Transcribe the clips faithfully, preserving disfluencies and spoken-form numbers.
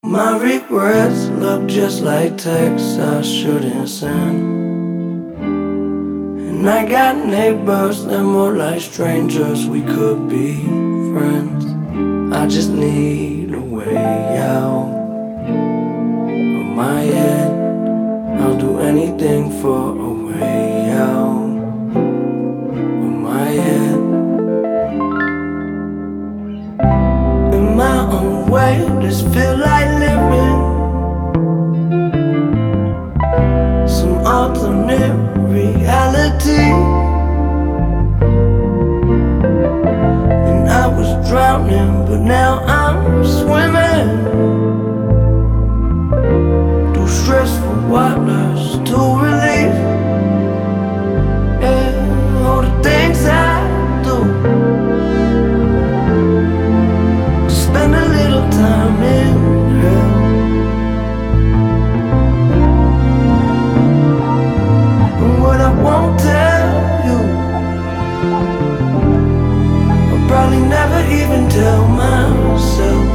My regrets look just like texts I shouldn't send. And I got neighbors, they're more like strangers, we could be friends. I just need a way out of my head. I'll do anything for a way out of my head. In my own way, this feel like living some alternate reality. And I was drowning, but now I'm swimming through stressful waters to relief. Yeah, all the things I do to spend a little time in hell. And what I won't tell you, I'll probably never even tell myself.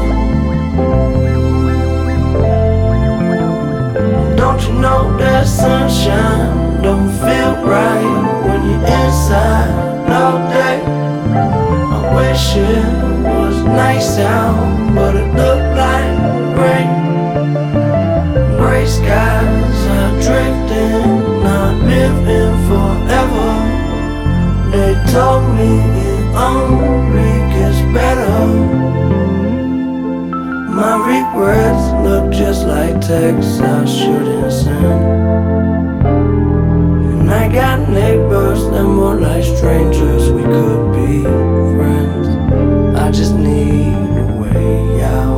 Don't you know that sunshine don't feel right when you're inside all day? I wish it was nice out, but it looked like rain. Gray skies are drifting, not living forever. They told me it only gets better. My regrets look just like texts I shouldn't send. And I got neighbors, they're more like strangers, we could be friends. I just need a way out.